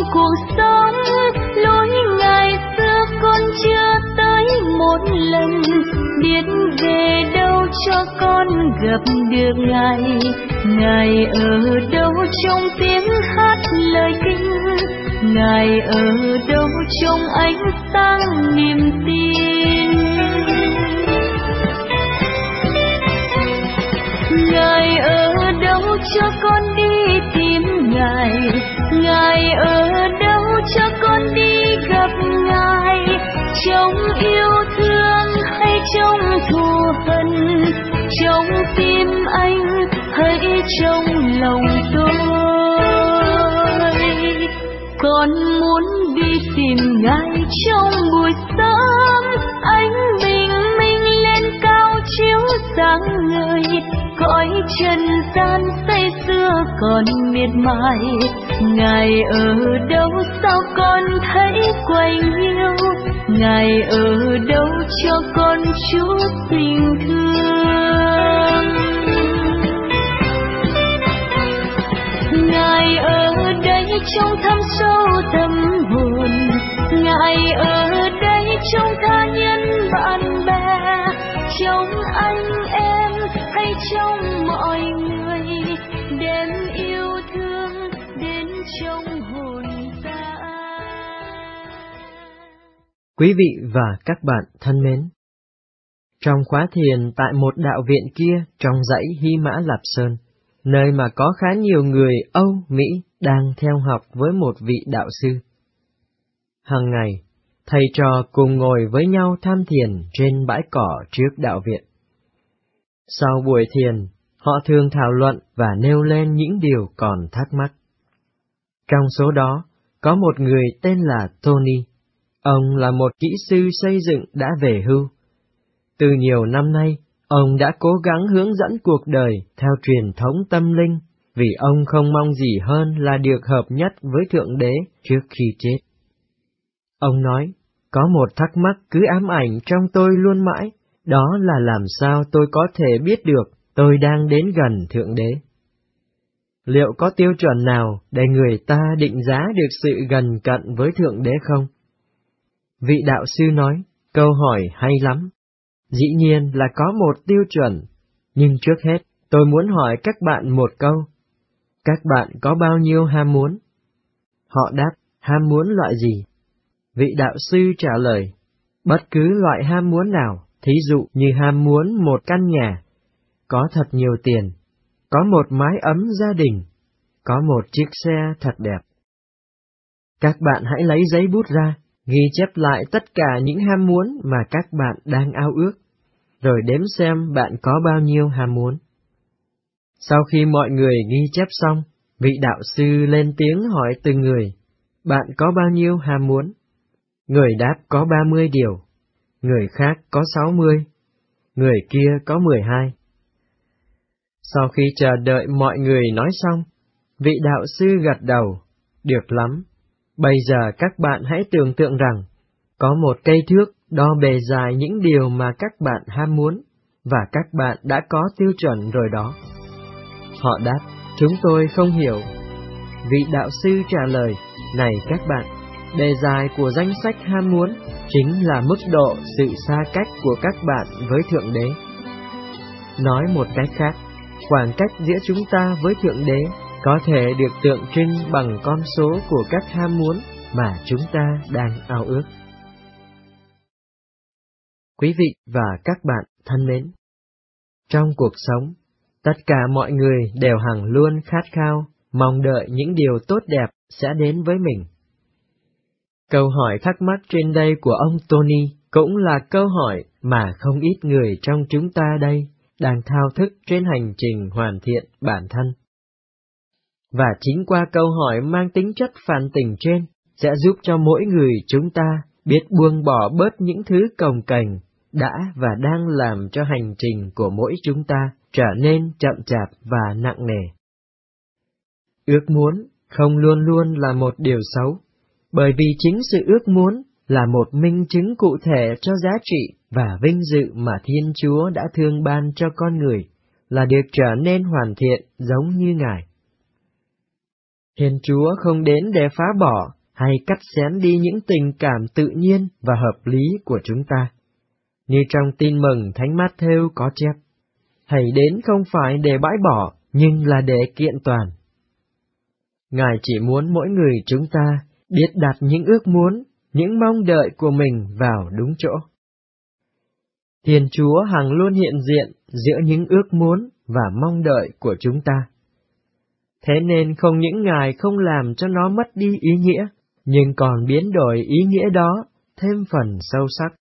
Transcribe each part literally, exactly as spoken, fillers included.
cuộc sống. Lối ngày xưa con chưa tới một lần, biết về đâu cho con gặp được Ngài. Ngài ở đâu trong tiếng hát lời kinh, Ngài ở đâu trong ánh sáng niềm tin. Ngài ở đâu cho con đi tìm Ngài, Ngài ở đâu cho con đi gặp Ngài. Trong yêu thương hay trong thù hận, trong tim anh hay trong lòng tôi, con muốn đi tìm Ngài trong buổi sớm. Ánh bình minh lên cao chiếu sáng ngời, cõi trần gian say xưa còn miệt mài. Ngài ở đâu sao con thấy quạnh hiu, Ngài ở đâu cho con chút tình thương. Ngài ở đây trong thâm sâu tâm hồn, Ngài ở đây trong tha nhân bạn bè, trong anh em hay trong mọi người, đem yêu thương đến trong hồn ta. Quý vị và các bạn thân mến, trong khóa thiền tại một đạo viện kia trong dãy Hy Mã Lạp Sơn, nơi mà có khá nhiều người Âu, Mỹ đang theo học với một vị đạo sư. Hàng ngày, thầy trò cùng ngồi với nhau tham thiền trên bãi cỏ trước đạo viện. Sau buổi thiền, họ thường thảo luận và nêu lên những điều còn thắc mắc. Trong số đó, có một người tên là Tony. Ông là một kỹ sư xây dựng đã về hưu. Từ nhiều năm nay, ông đã cố gắng hướng dẫn cuộc đời theo truyền thống tâm linh, vì ông không mong gì hơn là được hợp nhất với Thượng Đế trước khi chết. Ông nói, có một thắc mắc cứ ám ảnh trong tôi luôn mãi, đó là làm sao tôi có thể biết được tôi đang đến gần Thượng Đế. Liệu có tiêu chuẩn nào để người ta định giá được sự gần cận với Thượng Đế không? Vị đạo sư nói, câu hỏi hay lắm. Dĩ nhiên là có một tiêu chuẩn, nhưng trước hết tôi muốn hỏi các bạn một câu. Các bạn có bao nhiêu ham muốn? Họ đáp, ham muốn loại gì? Vị đạo sư trả lời, bất cứ loại ham muốn nào, thí dụ như ham muốn một căn nhà, có thật nhiều tiền, có một mái ấm gia đình, có một chiếc xe thật đẹp. Các bạn hãy lấy giấy bút ra, ghi chép lại tất cả những ham muốn mà các bạn đang ao ước, rồi đếm xem bạn có bao nhiêu ham muốn. Sau khi mọi người ghi chép xong, vị đạo sư lên tiếng hỏi từng người, bạn có bao nhiêu ham muốn? Người đáp có ba mươi điều, người khác có sáu mươi, người kia có mười hai. Sau khi chờ đợi mọi người nói xong, vị đạo sư gật đầu, được lắm. Bây giờ các bạn hãy tưởng tượng rằng, có một cây thước đo bề dài những điều mà các bạn ham muốn, và các bạn đã có tiêu chuẩn rồi đó. Họ đáp, chúng tôi không hiểu. Vị đạo sư trả lời, này các bạn, bề dài của danh sách ham muốn chính là mức độ sự xa cách của các bạn với Thượng Đế. Nói một cách khác, khoảng cách giữa chúng ta với Thượng Đế có thể được tượng trưng bằng con số của các ham muốn mà chúng ta đang ao ước. Quý vị và các bạn thân mến, trong cuộc sống, tất cả mọi người đều hằng luôn khát khao, mong đợi những điều tốt đẹp sẽ đến với mình. Câu hỏi thắc mắc trên đây của ông Tony cũng là câu hỏi mà không ít người trong chúng ta đây đang thao thức trên hành trình hoàn thiện bản thân. Và chính qua câu hỏi mang tính chất phản tỉnh trên sẽ giúp cho mỗi người chúng ta biết buông bỏ bớt những thứ cồng kềnh đã và đang làm cho hành trình của mỗi chúng ta trở nên chậm chạp và nặng nề. Ước muốn không luôn luôn là một điều xấu, bởi vì chính sự ước muốn là một minh chứng cụ thể cho giá trị và vinh dự mà Thiên Chúa đã thương ban cho con người, là được trở nên hoàn thiện giống như Ngài. Thiên Chúa không đến để phá bỏ, hay cắt xén đi những tình cảm tự nhiên và hợp lý của chúng ta. Như trong Tin Mừng Thánh Mát-thêu có chép, hãy đến không phải để bãi bỏ, nhưng là để kiện toàn. Ngài chỉ muốn mỗi người chúng ta biết đặt những ước muốn, những mong đợi của mình vào đúng chỗ. Thiên Chúa hằng luôn hiện diện giữa những ước muốn và mong đợi của chúng ta. Thế nên không những Ngài không làm cho nó mất đi ý nghĩa, nhưng còn biến đổi ý nghĩa đó thêm phần sâu sắc.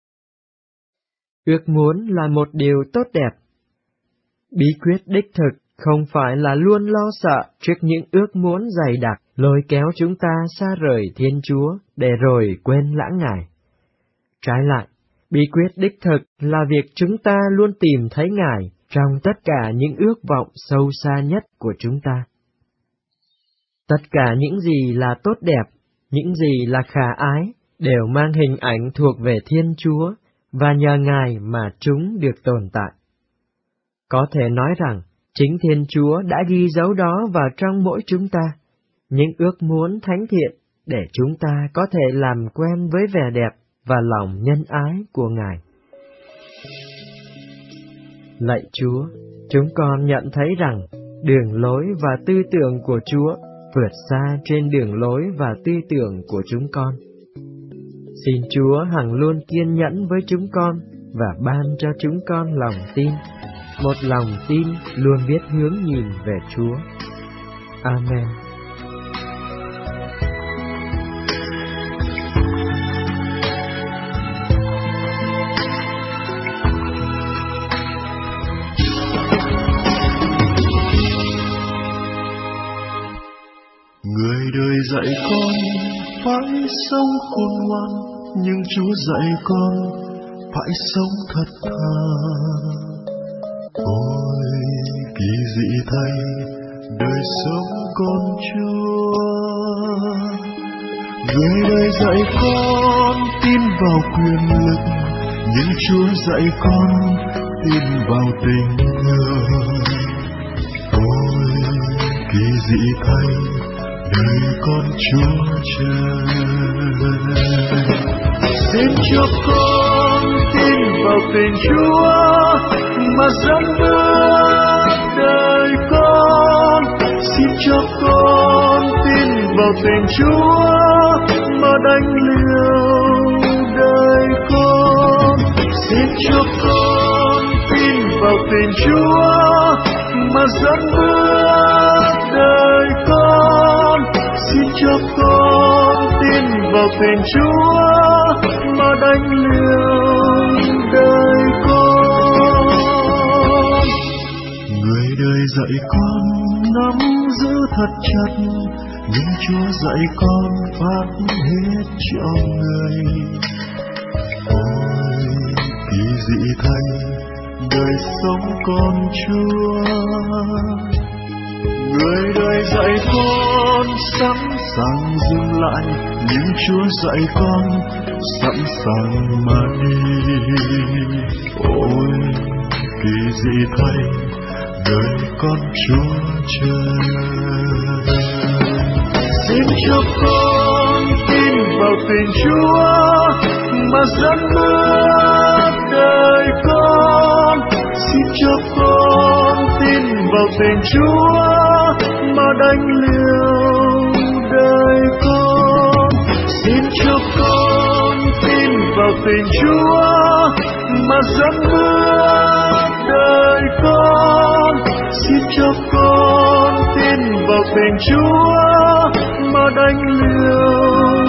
Ước muốn là một điều tốt đẹp. Bí quyết đích thực không phải là luôn lo sợ trước những ước muốn dày đặc lôi kéo chúng ta xa rời Thiên Chúa để rồi quên lãng Ngài. Trái lại, bí quyết đích thực là việc chúng ta luôn tìm thấy Ngài trong tất cả những ước vọng sâu xa nhất của chúng ta. Tất cả những gì là tốt đẹp, những gì là khả ái, đều mang hình ảnh thuộc về Thiên Chúa, và nhờ Ngài mà chúng được tồn tại. Có thể nói rằng, chính Thiên Chúa đã ghi dấu đó vào trong mỗi chúng ta, những ước muốn thánh thiện, để chúng ta có thể làm quen với vẻ đẹp và lòng nhân ái của Ngài. Lạy Chúa, chúng con nhận thấy rằng đường lối và tư tưởng của Chúa vượt xa trên đường lối và tư tưởng của chúng con. Xin Chúa hằng luôn kiên nhẫn với chúng con và ban cho chúng con lòng tin, một lòng tin luôn biết hướng nhìn về Chúa. Amen. Người đời dạy con phải sống khôn ngoan, nhưng Chúa dạy con phải sống thật thà. Ôi kỳ dị thay đời sống con Chúa. Người đời dạy con tin vào quyền lực, nhưng Chúa dạy con tin vào tình thương. Ôi kỳ dị thay đời con Chúa trời. Xin cho con tin vào tình Chúa mà dẫn bước đời con. Xin cho con tin vào tình Chúa mà đánh liều đời con. Xin cho con tin vào tình Chúa mà dẫn bước đời con. Xin cho con tin vào tình Chúa mà đánh liều đời con. Người đời dạy con nắm giữ thật chặt, nhưng Chúa dạy con phát hết cho người. Ôi kỳ dị thay đời sống con Chúa. Người đời dạy con sẵn sàng dừng lại, nhưng Chúa dạy con sẵn sàng mà đi. Ôi kỳ dị thay đời con Chúa trời. Xin cho con tin vào tình Chúa mà dẫn bước đời con. Xin cho con tin vào tình Chúa mà đánh liều đời con. Xin cho con tin vào tình Chúa mà dẫn bước đời con. Xin cho con tin vào tình Chúa mà đánh liều